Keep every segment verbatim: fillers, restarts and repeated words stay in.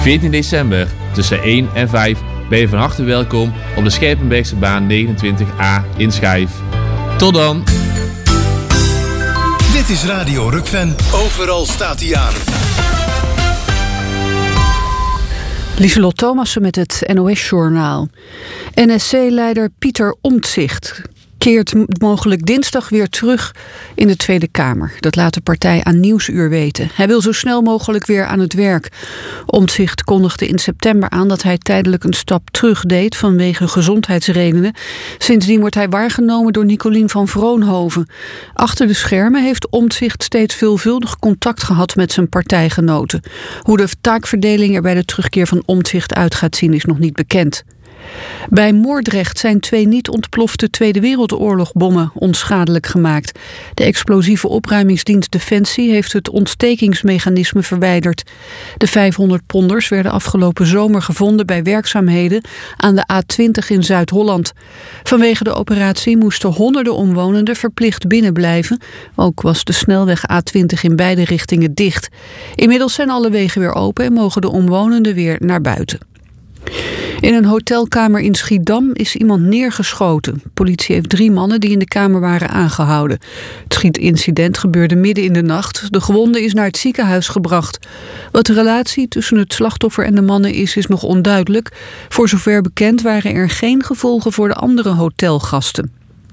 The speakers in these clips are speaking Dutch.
veertien december tussen één en vijf ben je van harte welkom op de Scherpenbergse baan negenentwintig A in Schijf. Tot dan! Dit is Radio Rukven. Overal staat hij aan. Lieselot Thomassen met het N O S-journaal. N S C-leider Pieter Omtzigt keert mogelijk dinsdag weer terug in de Tweede Kamer. Dat laat de partij aan Nieuwsuur weten. Hij wil zo snel mogelijk weer aan het werk. Omtzigt kondigde in september aan dat hij tijdelijk een stap terug deed vanwege gezondheidsredenen. Sindsdien wordt hij waargenomen door Nicolien van Vroonhoven. Achter de schermen heeft Omtzigt steeds veelvuldig contact gehad met zijn partijgenoten. Hoe de taakverdeling er bij de terugkeer van Omtzigt uit gaat zien is nog niet bekend. Bij Moordrecht zijn twee niet ontplofte Tweede Wereldoorlogbommen onschadelijk gemaakt. De explosieve opruimingsdienst Defensie heeft het ontstekingsmechanisme verwijderd. De vijfhonderd ponders werden afgelopen zomer gevonden bij werkzaamheden aan de A twintig in Zuid-Holland. Vanwege de operatie moesten honderden omwonenden verplicht binnenblijven. Ook was de snelweg A twintig in beide richtingen dicht. Inmiddels zijn alle wegen weer open en mogen de omwonenden weer naar buiten. In een hotelkamer in Schiedam is iemand neergeschoten. Politie heeft drie mannen die in de kamer waren aangehouden. Het schietincident gebeurde midden in de nacht. De gewonde is naar het ziekenhuis gebracht. Wat de relatie tussen het slachtoffer en de mannen is, is nog onduidelijk. Voor zover bekend waren er geen gevolgen voor de andere hotelgasten.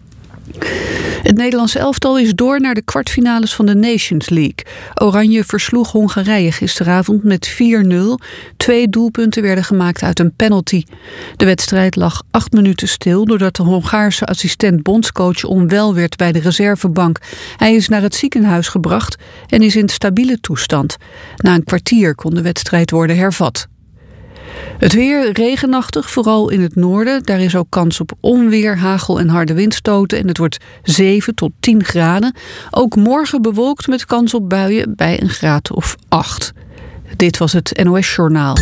Het Nederlandse elftal is door naar de kwartfinales van de Nations League. Oranje versloeg Hongarije gisteravond met vier nul. Twee doelpunten werden gemaakt uit een penalty. De wedstrijd lag acht minuten stil doordat de Hongaarse assistent bondscoach onwel werd bij de reservebank. Hij is naar het ziekenhuis gebracht en is in stabiele toestand. Na een kwartier kon de wedstrijd worden hervat. Het weer regenachtig, vooral in het noorden. Daar is ook kans op onweer, hagel en harde windstoten. En het wordt zeven tot tien graden. Ook morgen bewolkt met kans op buien bij een graad of acht. Dit was het N O S-journaal.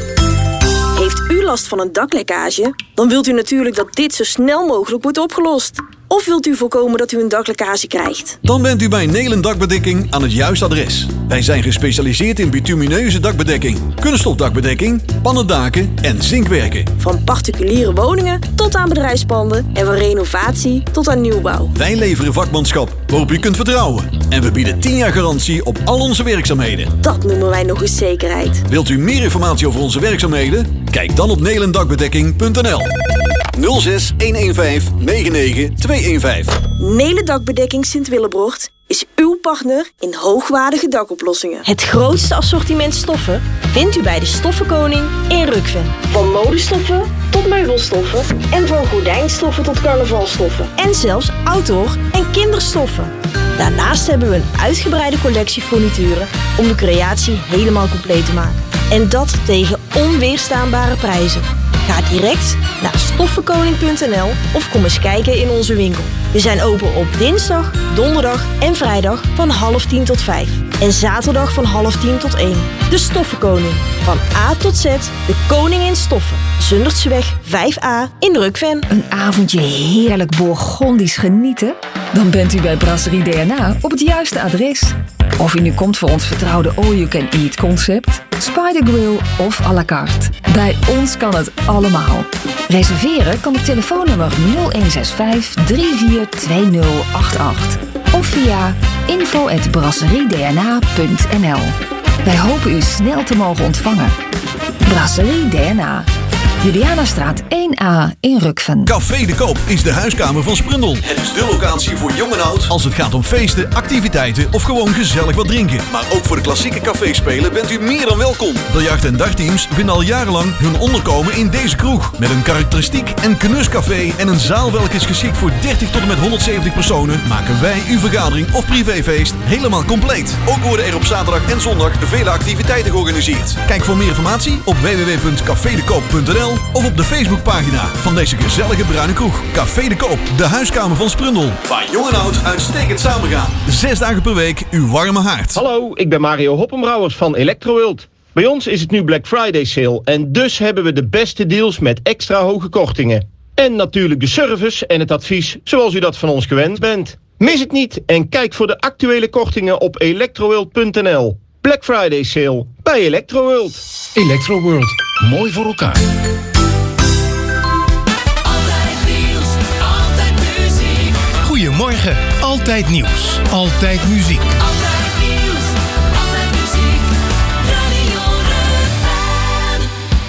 Heeft u last van een daklekkage? Dan wilt u natuurlijk dat dit zo snel mogelijk wordt opgelost. Of wilt u voorkomen dat u een daklekkage krijgt? Dan bent u bij Nelen Dakbedekking aan het juiste adres. Wij zijn gespecialiseerd in bitumineuze dakbedekking, kunststofdakbedekking, pannendaken en zinkwerken. Van particuliere woningen tot aan bedrijfspanden en van renovatie tot aan nieuwbouw. Wij leveren vakmanschap waarop u kunt vertrouwen. En we bieden tien jaar garantie op al onze werkzaamheden. Dat noemen wij nog eens zekerheid. Wilt u meer informatie over onze werkzaamheden? Kijk dan op nelendakbedekking punt n l. nul zes een een vijf negen negen twee een vijf. Nelen Dakbedekking Sint-Willebrocht is uw partner in hoogwaardige dakoplossingen. Het grootste assortiment stoffen vindt u bij de Stoffenkoning in Rukven. Van modestoffen tot meubelstoffen en van gordijnstoffen tot carnavalstoffen. En zelfs outdoor- en kinderstoffen. Daarnaast hebben we een uitgebreide collectie furnituren om de creatie helemaal compleet te maken. En dat tegen onweerstaanbare prijzen. Ga direct naar stoffenkoning punt n l of kom eens kijken in onze winkel. We zijn open op dinsdag, donderdag en vrijdag van half tien tot vijf. En zaterdag van half tien tot één. De Stoffenkoning. Van A tot Z, de koning in stoffen. Zundertseweg vijf A in Rukven. Een avondje heerlijk Bourgondisch genieten? Dan bent u bij Brasserie D N A op het juiste adres. Of u nu komt voor ons vertrouwde all-you-can-eat concept, Spider Grill of à la carte. Bij ons kan het allemaal. Reserveren kan op telefoonnummer nul een zes vijf drie vier twee nul acht acht of via info at brasseriedna punt n l. Wij hopen u snel te mogen ontvangen. Brasserie D N A. Julianastraat één A in Rukven. Café de Koop is de huiskamer van Sprundel. Het is de locatie voor jong en oud als het gaat om feesten, activiteiten of gewoon gezellig wat drinken. Maar ook voor de klassieke caféspelen bent u meer dan welkom. Biljart- en dartteams vinden al jarenlang hun onderkomen in deze kroeg. Met een karakteristiek en knuscafé en een zaal welke is geschikt voor dertig tot en met honderdzeventig personen, maken wij uw vergadering of privéfeest helemaal compleet. Ook worden er op zaterdag en zondag vele activiteiten georganiseerd. Kijk voor meer informatie op w w w punt café de koop punt n l of op de Facebookpagina van deze gezellige bruine kroeg. Café de Koop, de huiskamer van Sprundel. Waar jong en oud uitstekend samengaan. Zes dagen per week uw warme haard. Hallo, ik ben Mario Hoppenbrouwers van Electroworld. Bij ons is het nu Black Friday sale en dus hebben we de beste deals met extra hoge kortingen. En natuurlijk de service en het advies zoals u dat van ons gewend bent. Mis het niet en kijk voor de actuele kortingen op electroworld punt n l. Black Friday sale bij Electroworld. Electroworld, mooi voor elkaar. Altijd nieuws, altijd muziek. Goedemorgen, altijd nieuws, altijd muziek. Altijd nieuws, altijd muziek. Radio Rukven.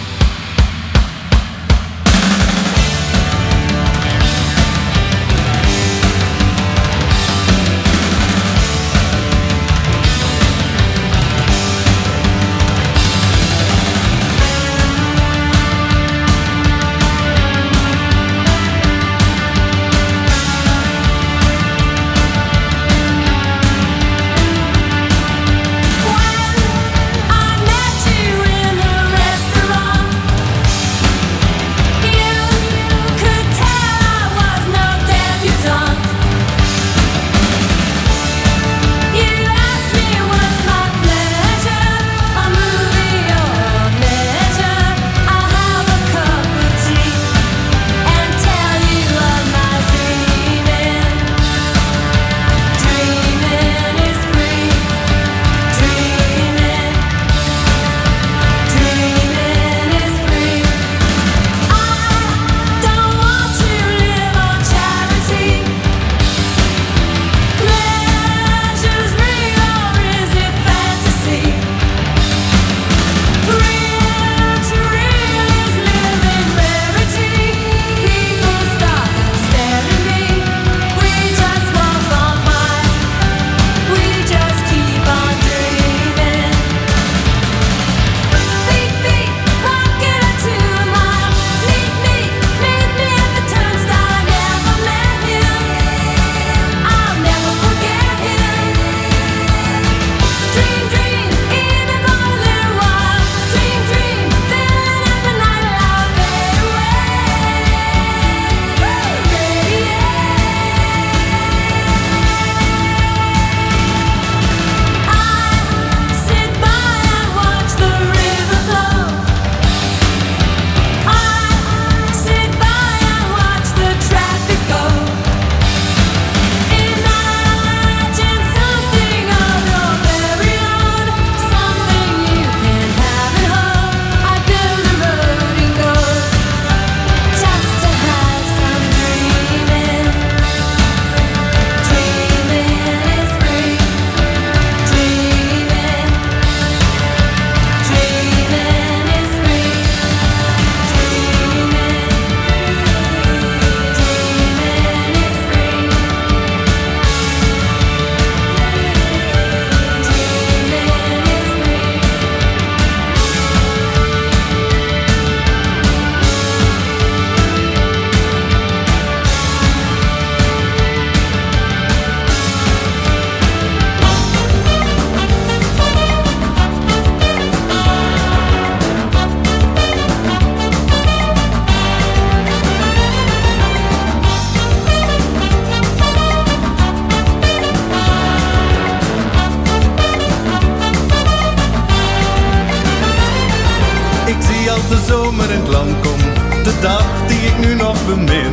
de zomer in het land komt, de dag die ik nu nog bemin.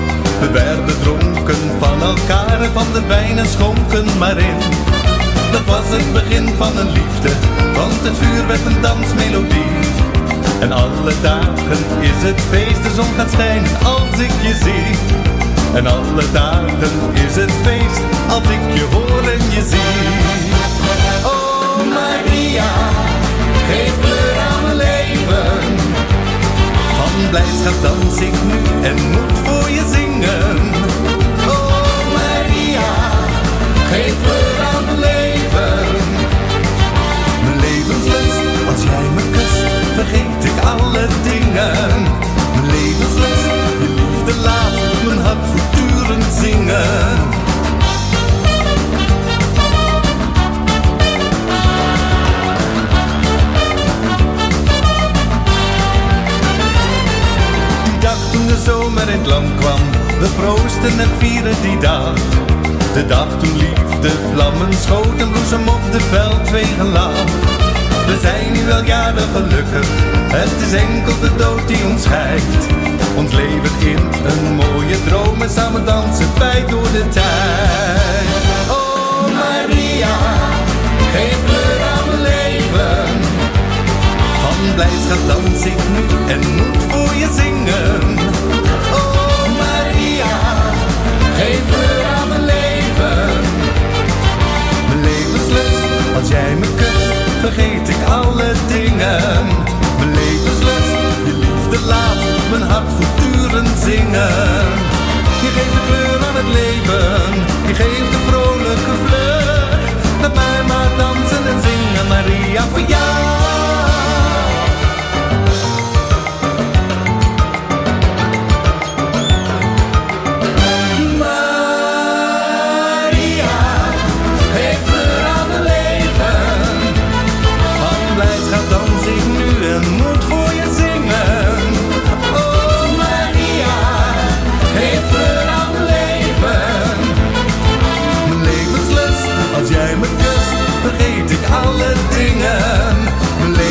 We werden dronken van elkaar en van de wijn en schonken maar in. Dat was het begin van een liefde, want het vuur werd een dansmelodie. En alle dagen is het feest, de zon gaat schijnen als ik je zie. En alle dagen is het feest, als ik je hoor en je zie. Oh Maria, geef kleur aan mijn leven. Van blijdschap dans ik nu en moet voor je zingen. Oh Maria, geef kleur aan mijn leven. Mijn levenslust, als jij me kust, vergeet ik alle dingen. Mijn levenslust, je liefde laat mijn hart voortdurend zingen. Die dag toen de zomer in het land kwam, we proosten en vieren die dag. De dag toen liefde vlammen schoot en bloesem op de veldwegen lag. We zijn nu al jaren gelukkig, het is enkel de dood die ons scheidt. Ons leven in een mooie droom en samen dansen wij door de tijd. Oh Maria, geef kleur aan mijn leven. blijdschap dans ik nu en moet voor je zingen. Oh Maria, geef kleur aan mijn leven. Mijn levenslust, als jij me kust, vergeet ik alle dingen. Mijn levenslust, je liefde laat mijn hart voortdurend zingen. Je geeft de kleur aan het leven, je geeft de vrolijke vlucht. Laat mij maar dansen en zingen, Maria, voor jou. Maria, geef kleur aan mijn leven. Van blijdschap dans ik nu en moet voor je zingen. Oh Maria, geef kleur aan mijn leven. Mijn levenslust, als jij me kust, vergeet ik alle dingen. Mijn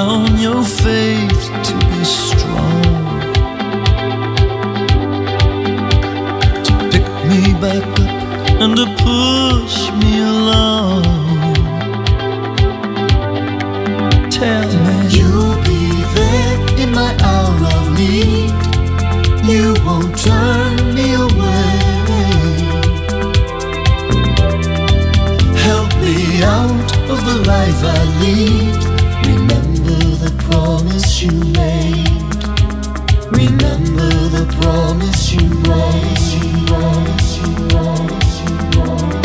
on your faith to be strong, to pick me back up and to push me along. Tell me you'll be there in my hour of need. You won't turn me away. Help me out of the life I lead. Remember the promise you made. Remember the promise you made. You promise, you promise, you promise.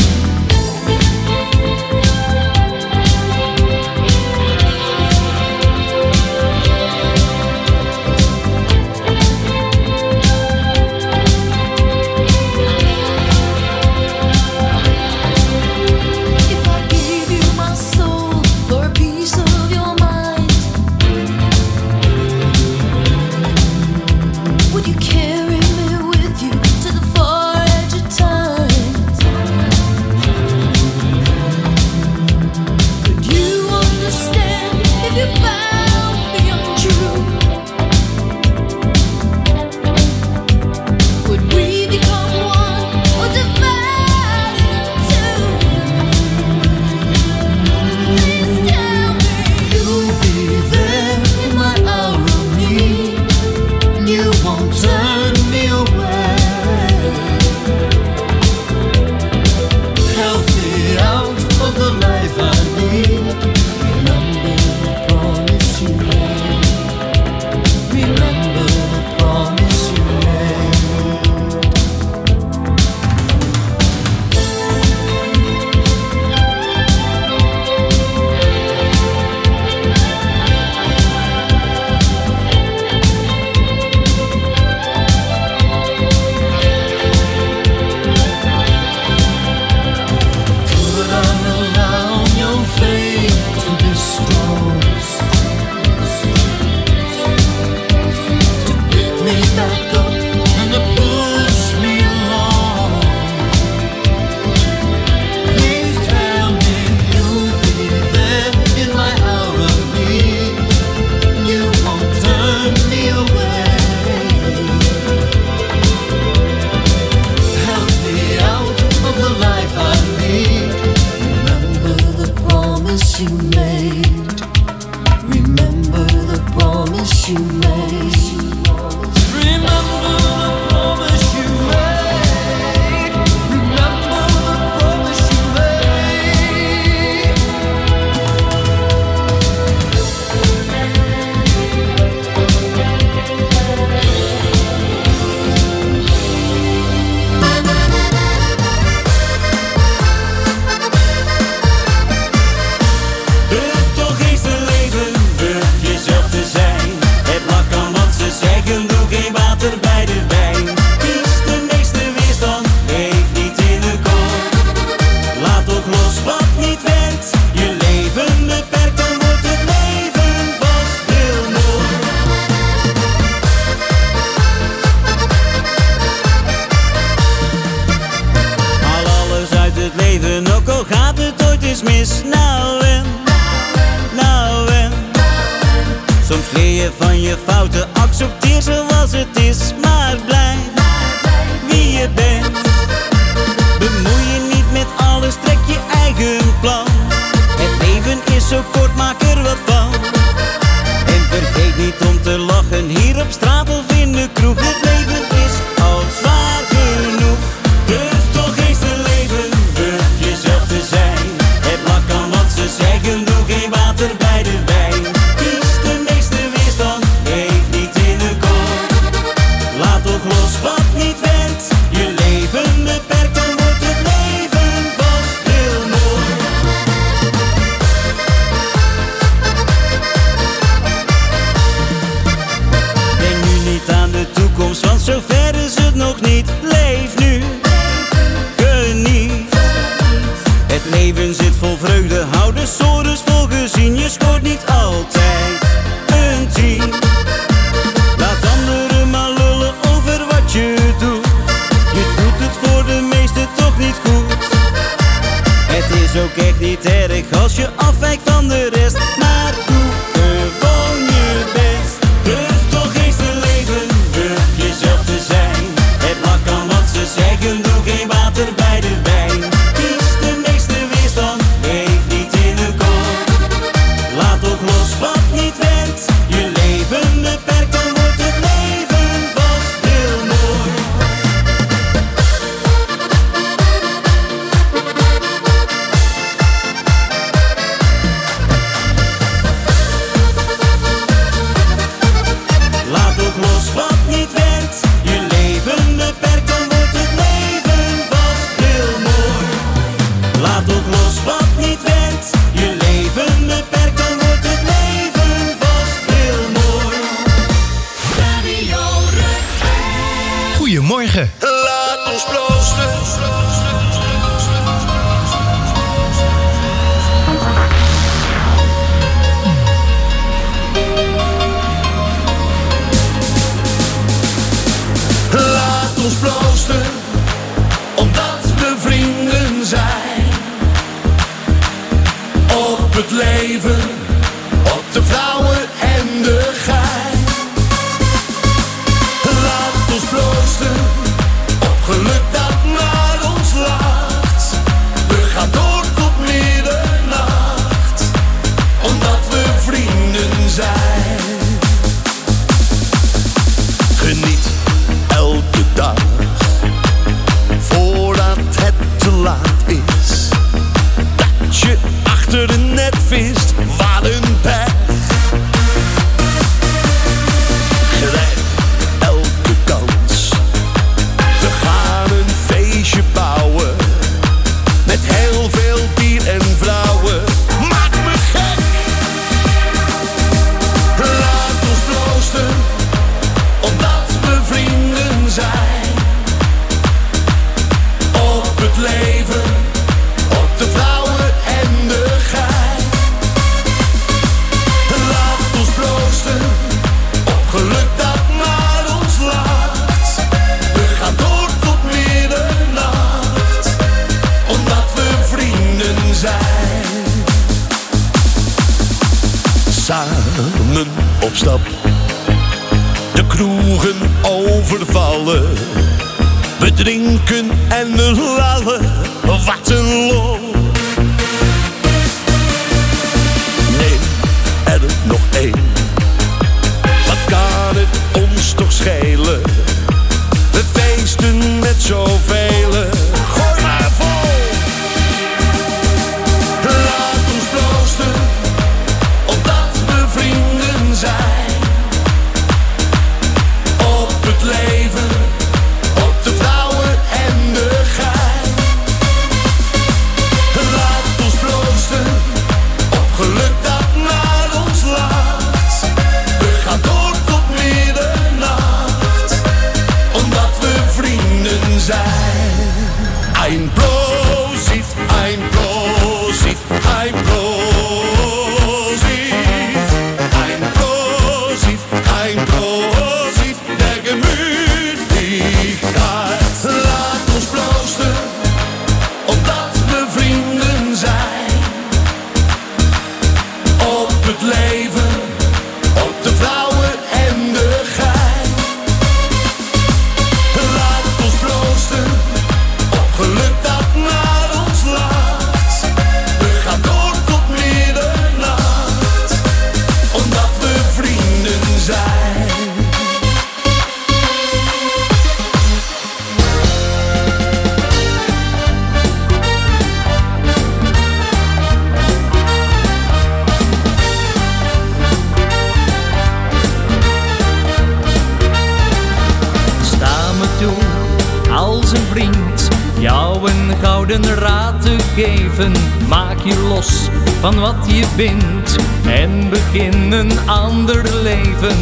is ook echt niet erg als je afwijkt van de rest. Maar doe gewoon Goedemorgen. Laat ons proosten. Laat ons proosten, omdat we vrienden zijn. Op het leven, op de vrouwen en de gein. Laat ons proosten, op geluk dat naar ons lacht. We gaan door tot middernacht, omdat we vrienden zijn. Geniet elke dag, voordat het te laat is. Dat je achter een net vist, wat een pech. Grijp elke kans, we gaan een feestje bouwen. Met heel veel bier en vrouwen, maak me gek. Laat ons proosten, omdat we vrienden zijn. Op het leven, op de vrouwen en de gein. Laat ons proosten, op geluk dat naar ons lacht. We gaan door tot middernacht, omdat we vrienden zijn. Samen op stap, de kroegen overvallen. We drinken en we lallen, wat een lol. Neem er nog één, wat kan het ons toch schelen? We feesten met zoveel, gooi maar vol. Laat ons proosten, omdat we vrienden zijn. Op het leven, op de vrouwen en de gein. Laat ons proosten, op geluk dat naar ons lacht. We gaan door tot middernacht, omdat we vrienden zijn. Ein Prosit, ein Prosit, ein Prosit. Ein Prosit, ein Prosit, der Gemütlichkeit. Laat ons proosten, omdat we vrienden zijn. Op het leven, op de vrouwen en de gein. Laat ons proosten, op geluk dat naar ons lacht. We gaan door tot middernacht, omdat we vrienden zijn. Sta me toe, als een vriend, jou een gouden raad te geven. Maak je los van wat je bindt en begin een ander leven.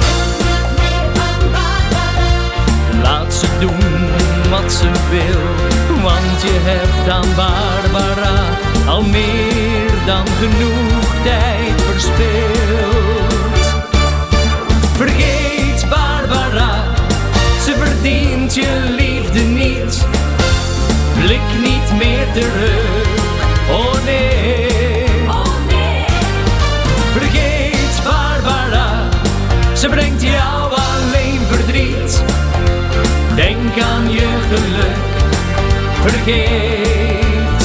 Laat ze doen wat ze wil, want je hebt aan Barbara al meer dan genoeg tijd verspild. Vergeet Barbara, ze verdient je liefde niet. Blik niet meer terug, oh nee. Oh nee. Vergeet Barbara, ze brengt jou alleen verdriet. Denk aan je geluk, vergeet.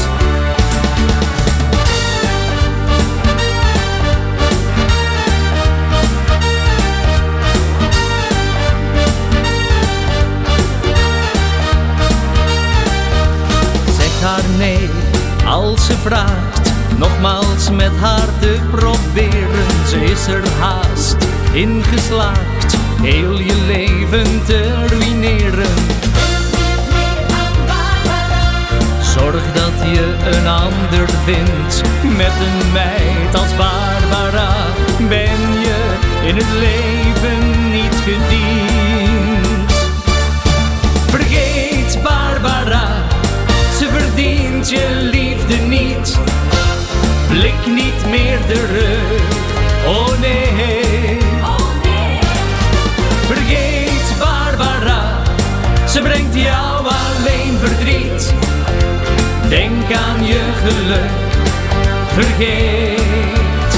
Zeg haar nee, als ze vraagt, nogmaals met haar te proberen. Ze is er haast in geslaagd, heel je leven te ruïneren. Zorg dat je een ander vindt, met een meid als Barbara ben je in het leven niet gediend. niet meer terug. Oh nee, vergeet Barbara, ze brengt jou alleen verdriet. Denk aan je geluk, vergeet.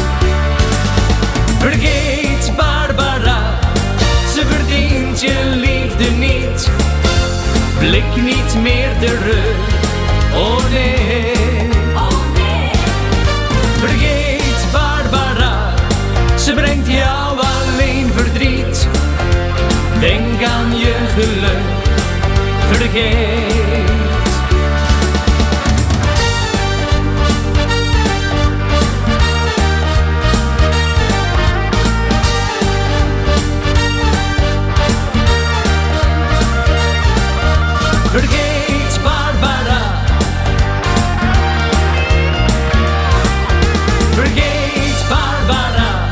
Vergeet Barbara, ze verdient je liefde niet. Blik niet meer terug, oh nee. Vergeet Barbara, ze brengt jou alleen verdriet. Denk aan je geluk, vergeet. Vergeet Barbara, vergeet Barbara.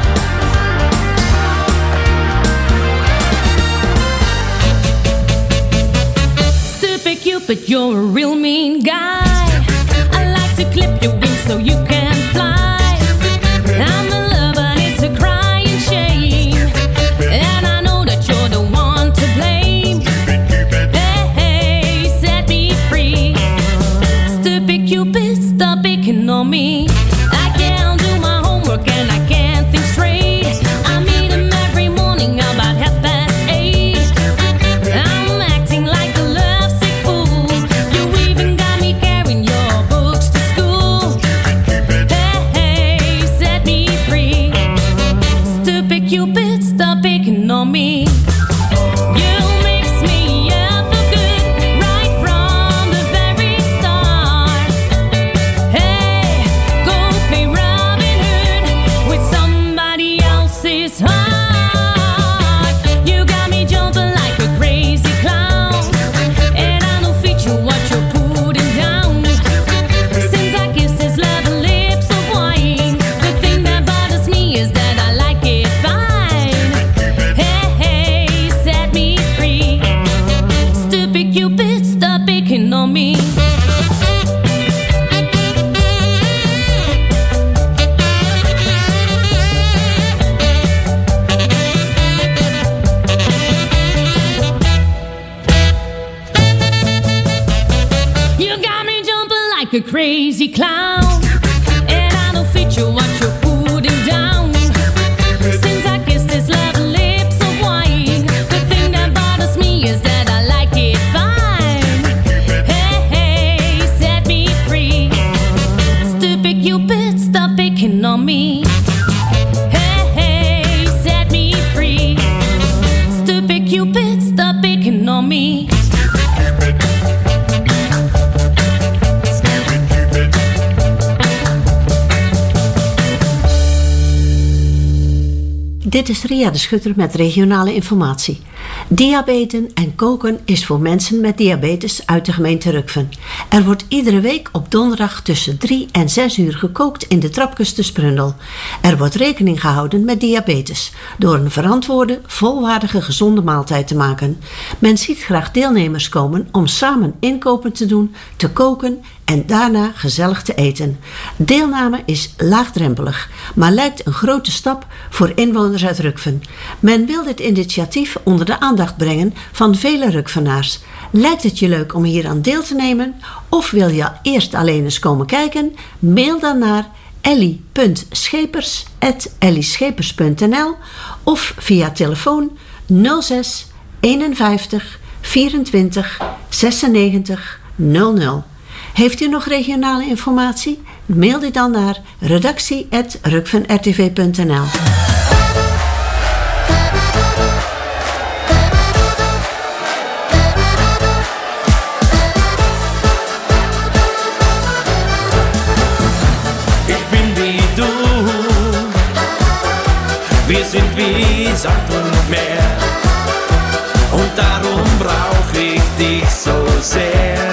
Stupid Cupid, you're a real mean guy. I like to clip your wings so you can fly. I'm the lover and it's a crying shame, and I know that you're the one to blame. Hey, hey, set me free. Stupid Cupid, stop picking on me. I can't do my homework and I can't think straight. I meet him every morning about half past eight. I'm acting like a lovesick fool. You even got me carrying your books to school. Hey, hey, set me free. Stupid Cupid, stop picking on me. You mix me up for good right from the very start. Hey, go play Robin Hood with somebody else's heart. You got me jumping like a crazy clown, and I don't fit you what you're putting down. Since I kissed his lovely lips of wine, the thing that bothers me is that I like it fine. Hey, hey, set me free. Stupid Cupid, stop picking on me. You got me jumping like a crazy clown, and I don't fit you what you're putting down. Since I kissed his lovely lips of wine, the thing that bothers me is that I like it fine. Hey, hey, set me free. Stupid Cupid, stop picking on me. Hey, hey, set me free. Stupid Cupid, stop picking on me. Dit is Ria de Schutter met regionale informatie. Diabeten en koken is voor mensen met diabetes uit de gemeente Rukven. Er wordt iedere week op donderdag tussen drie en zes uur gekookt in de Trapkes te Sprundel. Er wordt rekening gehouden met diabetes door een verantwoorde, volwaardige, gezonde maaltijd te maken. Men ziet graag deelnemers komen om samen inkopen te doen, te koken en daarna gezellig te eten. Deelname is laagdrempelig, maar lijkt een grote stap voor inwoners uit Rukven. Men wil dit initiatief onder de aandacht brengen van vele Rukvenaars. Lijkt het je leuk om hier aan deel te nemen? Of wil je eerst alleen eens komen kijken? Mail dan naar ellie punt schepers apenstaartje ellie schepers punt n l of via telefoon nul zes eenenvijftig vierentwintig zesennegentig nul nul. Heeft u nog regionale informatie? Mail die dan naar redactie apenstaartje rukven r t v punt n l. Wir sind wie Sand und Meer und darum brauch ich dich so sehr.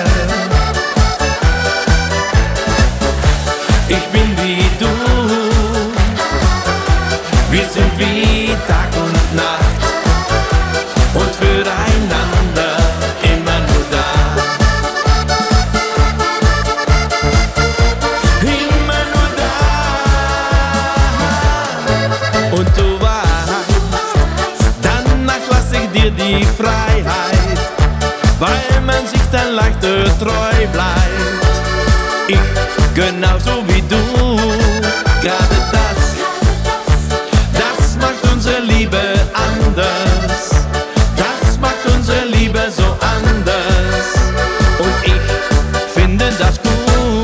Ich bin wie du, wir sind wie Tag und Nacht und füreinander immer nur da. Immer nur da. die Freiheit, weil man sich dann leichter treu bleibt. Ich genauso wie du, gerade das, das macht unsere Liebe anders. Das macht unsere Liebe so anders. Und ich finde das gut.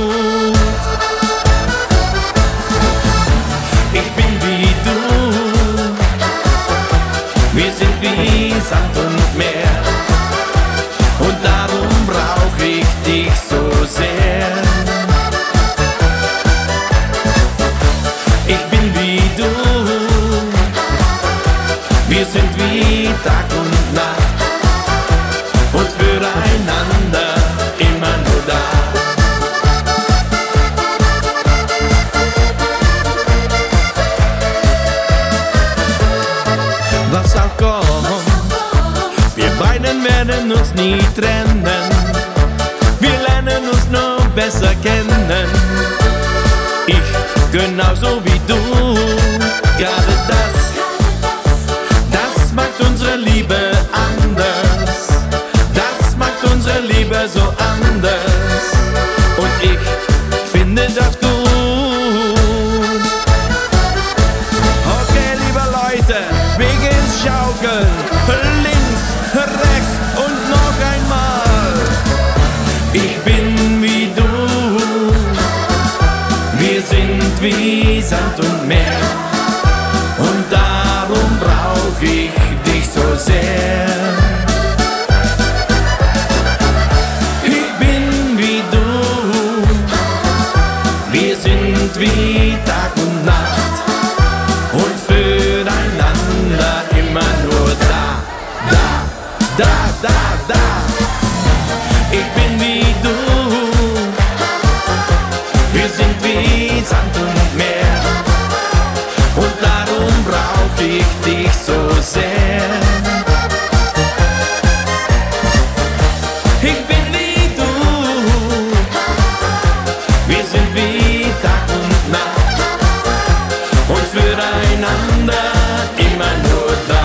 Ich bin wie du, wir sind wie Sand und Meer. Und darum brauch ich dich so sehr. Ich bin wie du, wir sind wie Tag und Nacht und füreinander immer nur da. Was auch kommt, wir beiden werden uns nie trennen. Wir lernen uns noch besser kennen. Ich genauso wie du, gerade das, das macht unsere Liebe anders. Das macht unsere Liebe so anders. Und ich finde das gut. Okay, liebe Leute, wir gehen's schaukeln. Links, rechts und noch einmal. Ich bin wie du, wir sind wie Sand und Meer. Und darum brauch ich dich so sehr. Ich bin wie du, wir sind wie Tag und Nacht und füreinander immer nur da, da, da, da, da. Ich bin wie du, wir sind wie Sand und Meer. Und darum brauch ich dich so sehr. Ich bin wie du, wir sind wie Tag und Nacht und füreinander immer nur da.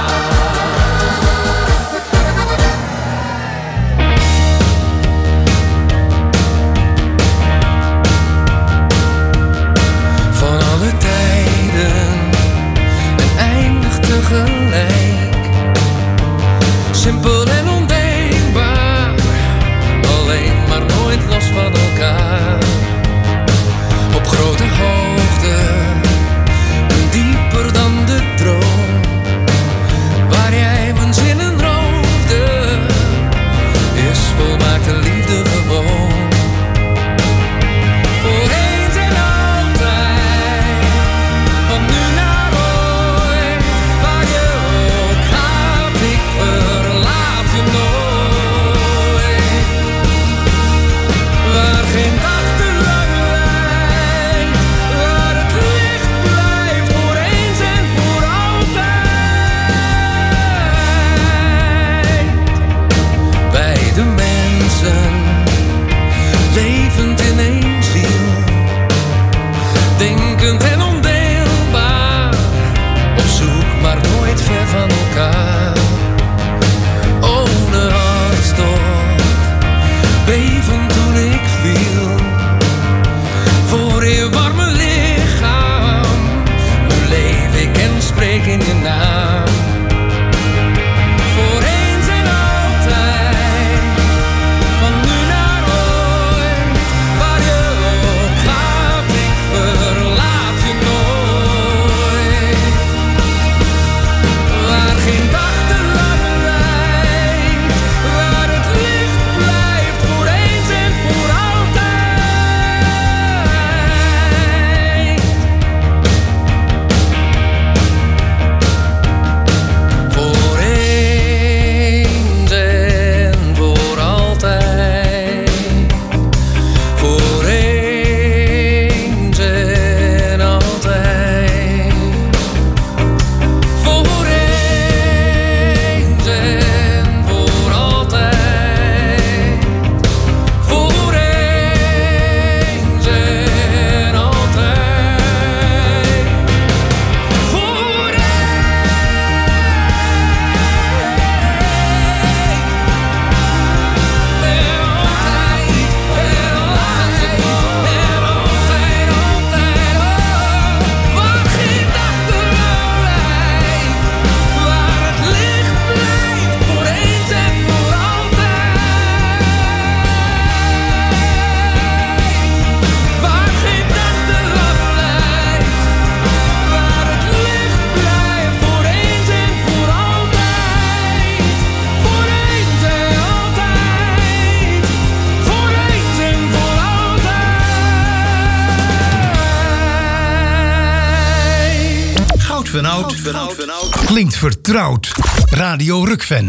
Van alle tijden en eindig tegelijk. Simpel en ondenkbaar, alleen maar nooit los van elkaar. Op grote hoogte, dieper dan de droom, waar jij mijn zinnen roofde, is volmaakte liefde gewoon. Voor eens en altijd, van nu naar ooit, waar je ook gaat, ik verlaat van oud. Klinkt vertrouwd. Radio Rukven.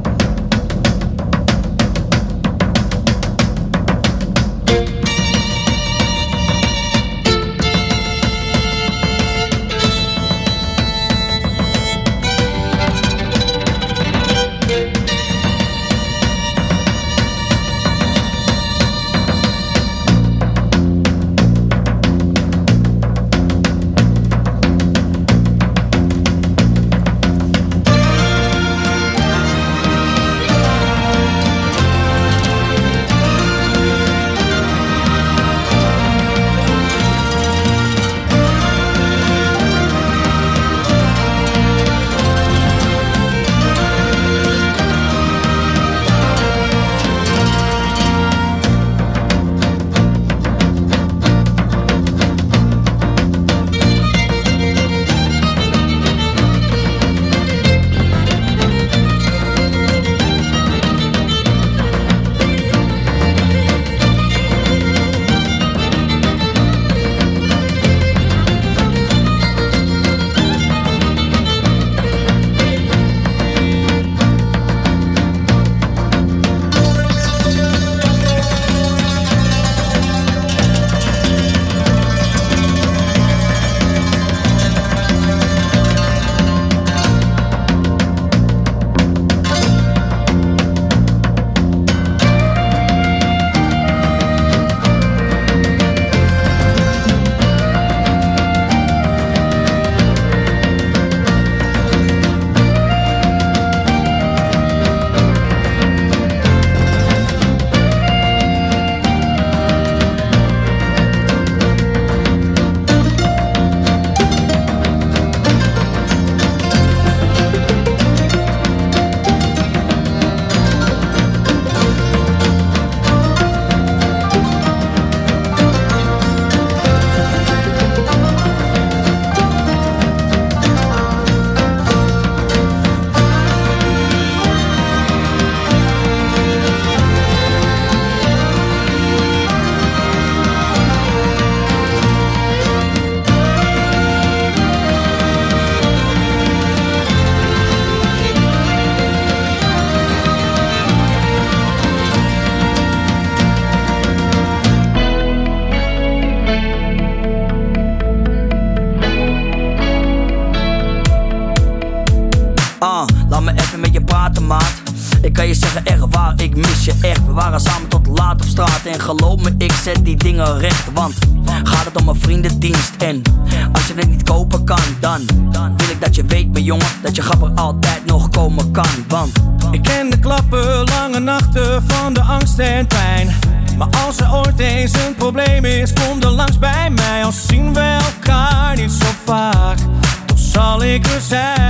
Ik kan je zeggen echt waar, ik mis je echt. We waren samen tot laat op straat en geloof me, ik zet die dingen recht. Want gaat het om een vriendendienst en als je het niet kopen kan, dan wil ik dat je weet, mijn jongen, dat je grapper altijd nog komen kan. Want ik ken de klappen, lange nachten van de angst en pijn. Maar als er ooit eens een probleem is, kom dan langs bij mij. Al zien we elkaar niet zo vaak, toch zal ik er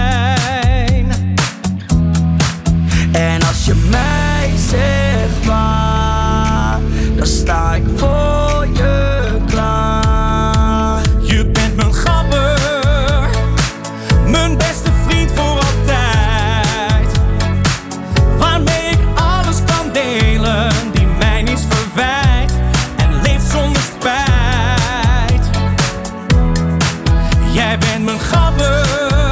zijn. En als je mij zegt waar, dan sta ik voor je klaar. Je bent mijn gabber, mijn beste vriend voor altijd. Waarmee ik alles kan delen, die mij niets verwijt en leeft zonder spijt. Jij bent mijn gabber.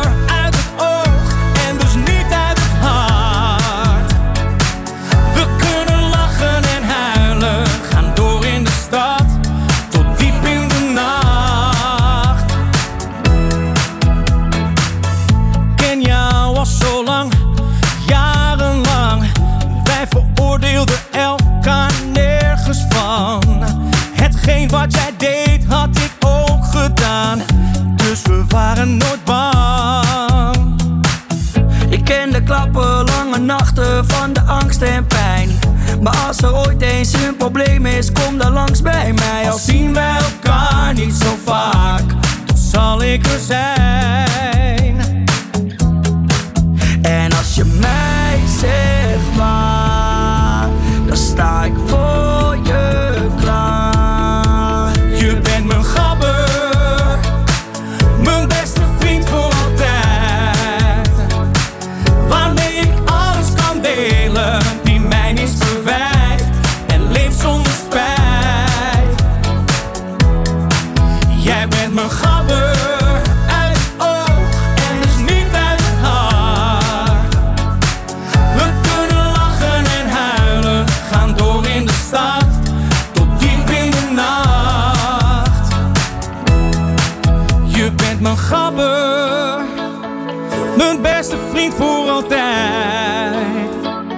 Wat jij deed had ik ook gedaan, dus we waren nooit bang. Ik ken de klappen, lange nachten van de angst en pijn. Maar als er ooit eens een probleem is, kom dan langs bij mij. Al zien wij elkaar niet zo vaak, toch zal ik er zijn. En als je mij zegt waar, dan sta ik voor je klaar. Je bent mijn gabber, mijn beste vriend voor altijd. Waarmee ik alles kan delen, die mij niets verwijt en leeft zonder spijt. Jij bent mijn gabber uit het oog beste vriend voor altijd.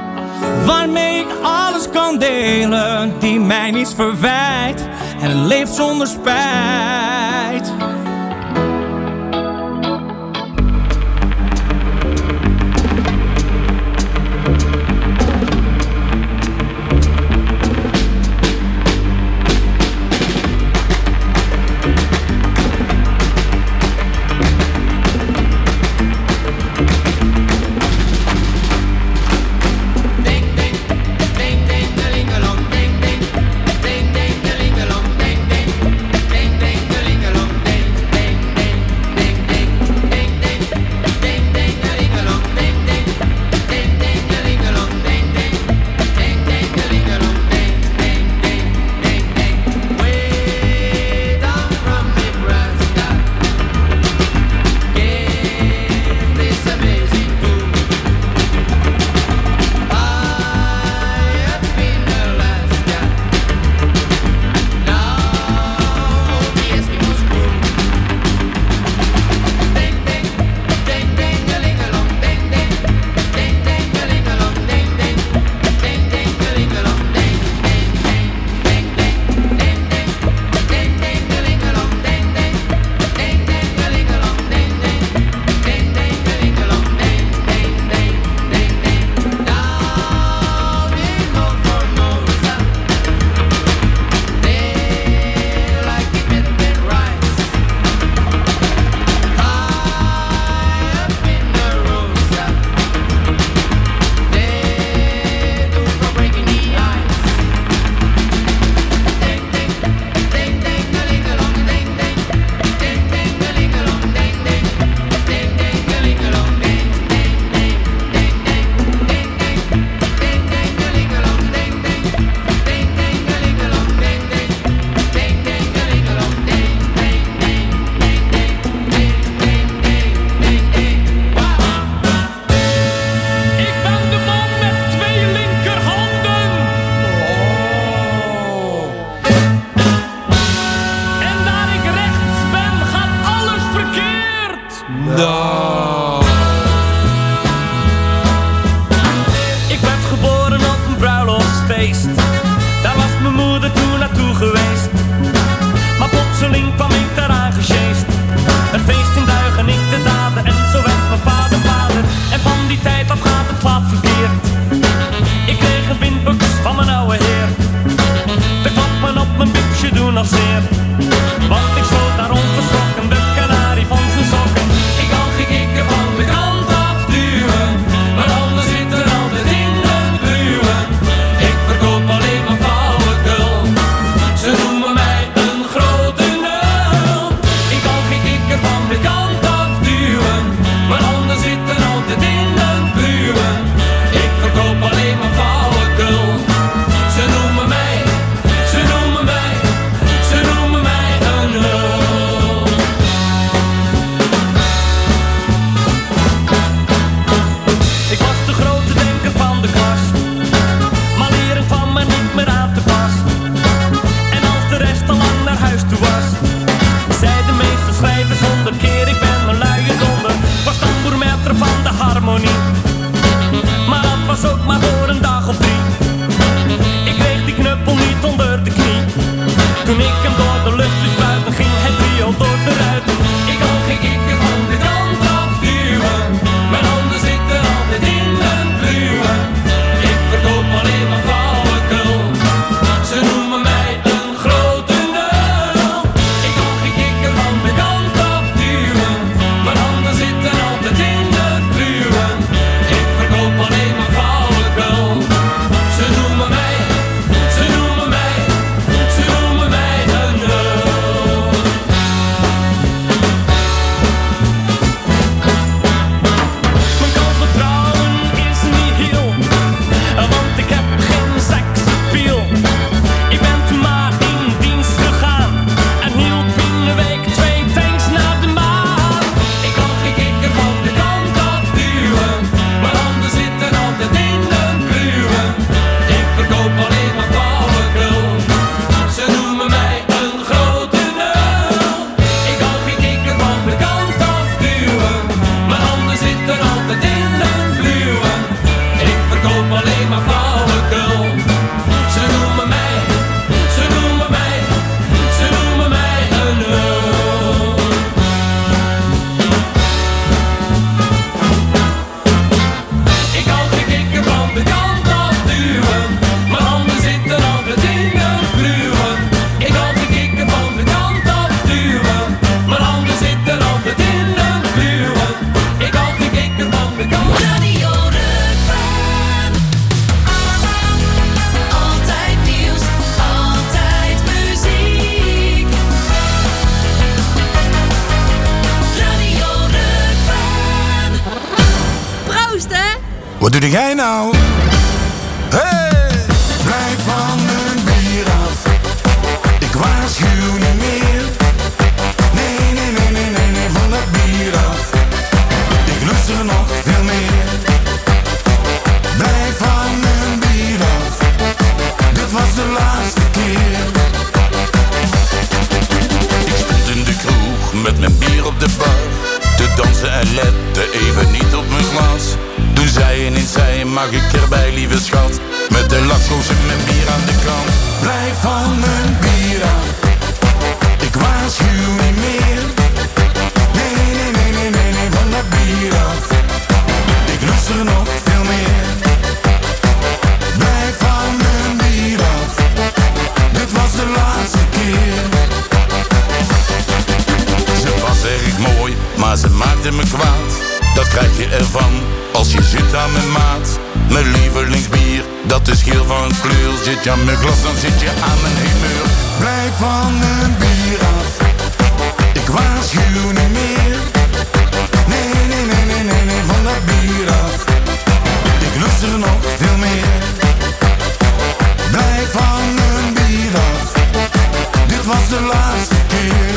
Waarmee ik alles kan delen, die mij niets verwijt en leeft zonder spijt. Zitten altijd in de buren. Ik verkoop alleen maar flauwekul. Wat doe jij nou? Hey! Blijf van mijn bier af. Ik waarschuw niet meer. Nee, nee, nee, nee, nee, nee, van dat bier af. Ik lust er nog veel meer. Blijf van mijn bier af. Dit was de laatste keer. Ik stond in de kroeg met mijn bier op de bar te dansen en lette even niet op mijn glas. Toen zei ineens zij, mag ik erbij lieve schat? Met de lakkoos en mijn bier aan de kant. Blijf van mijn bier af. Ik waarschuw niet meer. Nee, nee, nee, nee, nee, nee, van dat bier af. Ik lust er nog veel meer. Blijf van mijn bier af. Dit was de laatste keer. Ze was erg mooi, maar ze maakte me kwaad. Dat krijg je ervan als je zit aan mijn maat. Mijn lievelingsbier, dat is geel van kleur. Zit je aan mijn glas, dan zit je aan mijn humeur. Blijf van mijn bier af. Ik waarschuw niet meer. Nee, nee, nee, nee, nee, nee, van dat bier af. Ik lust er nog veel meer. Blijf van mijn bier af. Dit was de laatste keer.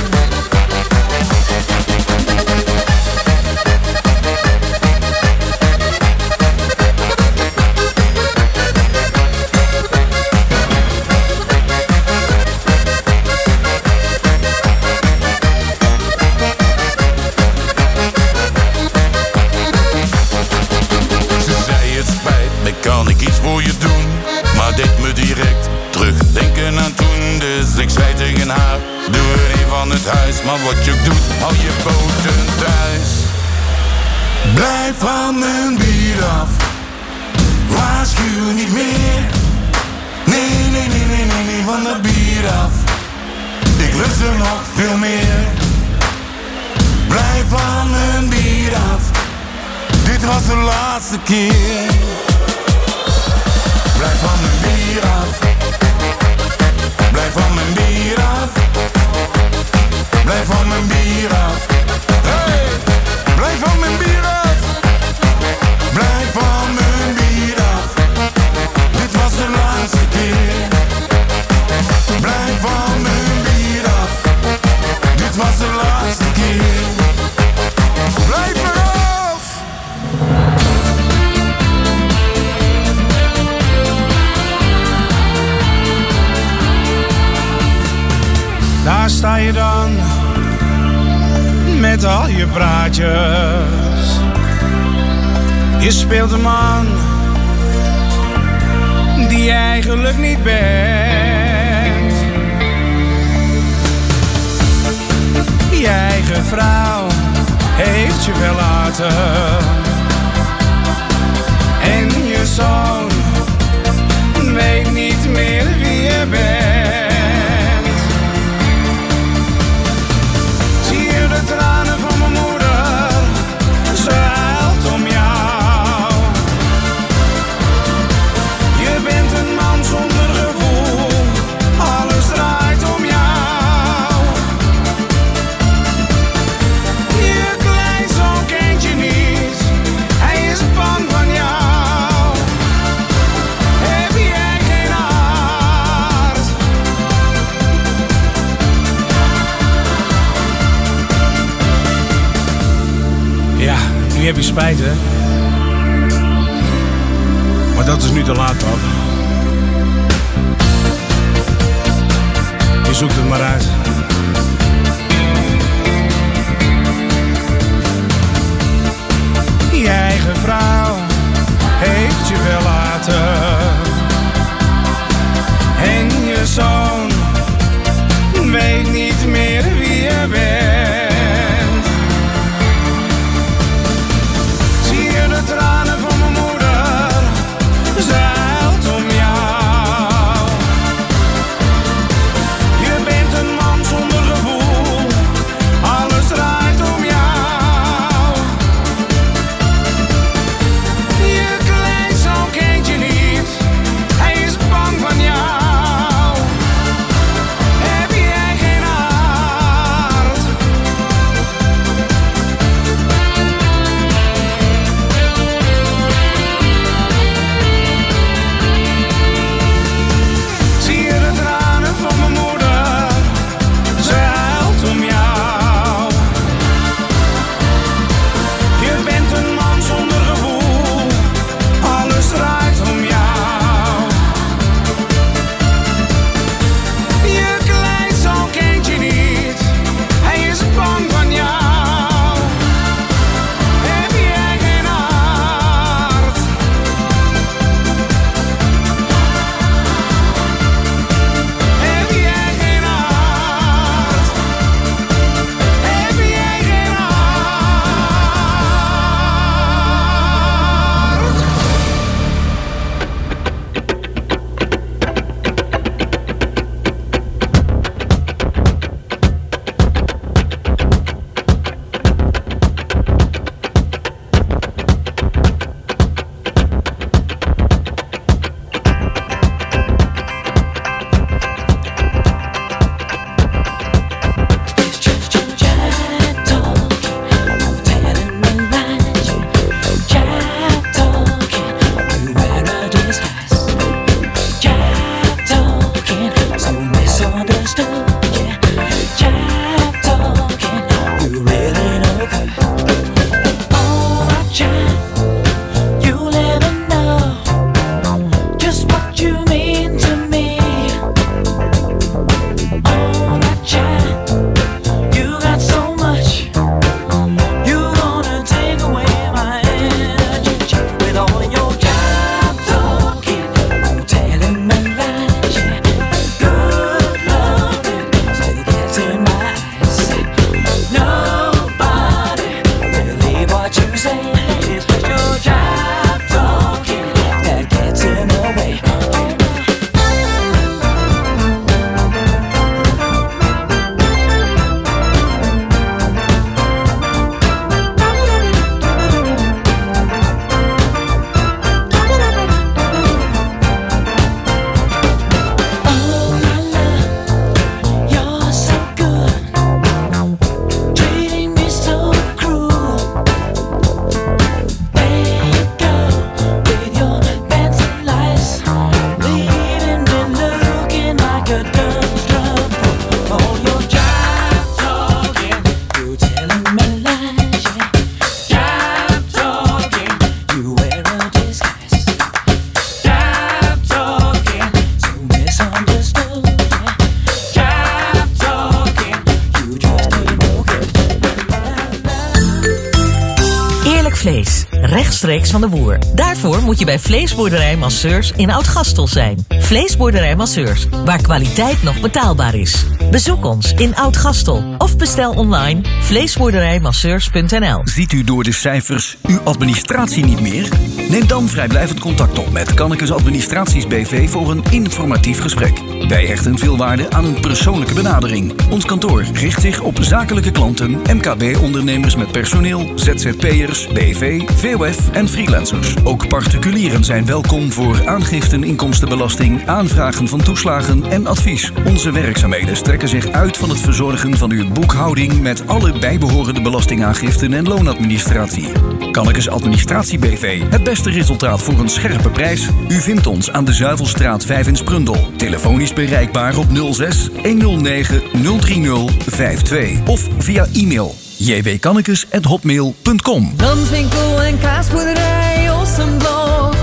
Kan ik iets voor je doen? Maar deed me direct terugdenken aan toen. Dus ik zei tegen haar, doe er een van het huis. Maar wat je ook doet, hou je poten thuis. Blijf van mijn bier af. Waarschuw niet meer. Nee, nee, nee, nee, nee, nee, van dat bier af. Ik lust er nog veel meer. Blijf van mijn bier af. Dit was de laatste keer. Blijf van mijn bier af. Blijf van mijn bier af. Blijf van mijn bier af. Hey! Blijf van mijn bier af. Blijf van mijn bier af. Dit was de laatste keer. Blijf van mijn bier af. Dit was de laatste keer. Blijf eraf. Daar sta je dan, met al je praatjes. Je speelt een man, die je eigenlijk niet bent. Je eigen vrouw heeft je verlaten. En je zoon weet niet meer wie je bent. De tranen van mijn moeder, ze huilt om jou. Je bent een man zonder gevoel, alles draait om jou. Je kleinzoon kent je niet, hij is bang van jou. Heb jij geen hart? Ja, nu heb je spijt, hè? Maar dat is nu te laat, pap. Je zoekt het maar uit. Je eigen vrouw heeft je verlaten. En je zoon weet niet meer wie je bent. Zie je de tranen van mijn moeder, ze huilt om jou. Je bent een man zonder rechtstreeks van de boer. Daarvoor moet je bij Vleesboerderij Masseurs in Oud-Gastel zijn. Vleesboerderij Masseurs, waar kwaliteit nog betaalbaar is. Bezoek ons in Oud-Gastel of bestel online vleesboerderijmasseurs punt n l. Ziet u door de cijfers uw administratie niet meer? Neem dan vrijblijvend contact op met Kannekes Administraties B V voor een informatief gesprek. Wij hechten veel waarde aan een persoonlijke benadering. Ons kantoor richt zich op zakelijke klanten, M K B-ondernemers met personeel, Z Z P'ers, B V, V O F en freelancers. Ook particulieren zijn welkom voor aangiften, inkomstenbelasting, aanvragen van toeslagen en advies. Onze werkzaamheden strekken zich uit van het verzorgen van uw boekhouding met alle bijbehorende belastingaangiften en loonadministratie. Kannekes Administratie B V. Het beste resultaat voor een scherpe prijs? U vindt ons aan de Zuivelstraat vijf in Sprundel. Telefonisch bereikbaar op nul zes honderdnegen nul drie nul vijf twee of via e-mail j w kannekes at hotmail punt com. Landwinkel en kaasboerderij Ossenblok.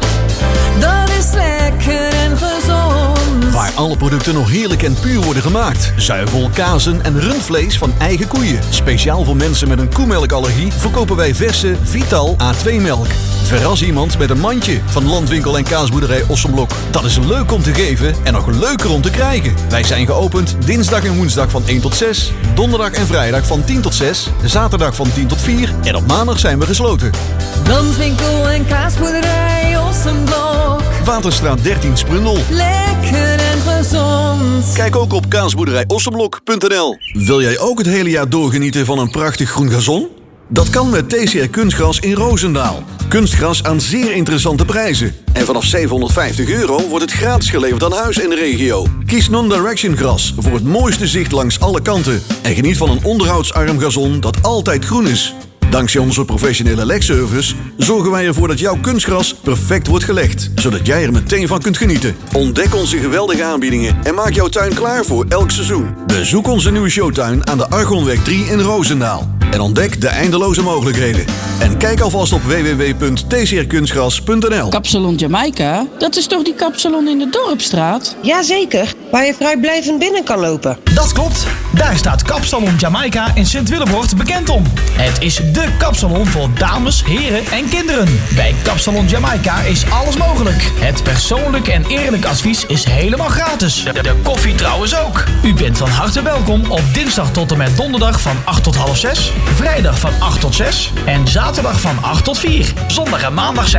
Dat is lekker en gezond. Waar alle producten nog heerlijk en puur worden gemaakt. Zuivel, kazen en rundvlees van eigen koeien. Speciaal voor mensen met een koemelkallergie verkopen wij verse Vital A twee melk. Verras iemand met een mandje van Landwinkel en kaasboerderij Ossenblok. Dat is leuk om te geven en nog leuker om te krijgen. Wij zijn geopend dinsdag en woensdag van één tot zes. Donderdag en vrijdag van tien tot zes. Zaterdag van tien tot vier. En op maandag zijn we gesloten. Landwinkel en kaasboerderij Ossenblok. Waterstraat dertien Sprundel. Lekker en gezond. Kijk ook op kaasboerderij ossenblok punt n l. Wil jij ook het hele jaar doorgenieten van een prachtig groen gazon? Dat kan met T C R Kunstgras in Roosendaal. Kunstgras aan zeer interessante prijzen. En vanaf zevenhonderdvijftig euro wordt het gratis geleverd aan huis in de regio. Kies Non-Direction gras voor het mooiste zicht langs alle kanten. En geniet van een onderhoudsarm gazon dat altijd groen is. Dankzij onze professionele legservice zorgen wij ervoor dat jouw kunstgras perfect wordt gelegd. Zodat jij er meteen van kunt genieten. Ontdek onze geweldige aanbiedingen en maak jouw tuin klaar voor elk seizoen. Bezoek onze nieuwe showtuin aan de Argonweg drie in Roosendaal. En ontdek de eindeloze mogelijkheden. En kijk alvast op w w w punt t c r kunstgras punt n l. Kapsalon Jamaica? Dat is toch die kapsalon in de Dorpstraat? Jazeker, waar je vrijblijvend binnen kan lopen. Dat klopt. Daar staat Kapsalon Jamaica in Sint-Willebrocht bekend om. Het is dé kapsalon voor dames, heren en kinderen. Bij Kapsalon Jamaica is alles mogelijk. Het persoonlijk en eerlijk advies is helemaal gratis. De, de koffie trouwens ook. U bent van harte welkom op dinsdag tot en met donderdag van acht tot half zes. Vrijdag van acht tot zes. En zaterdag van acht tot vier. Zondag en maandag zijn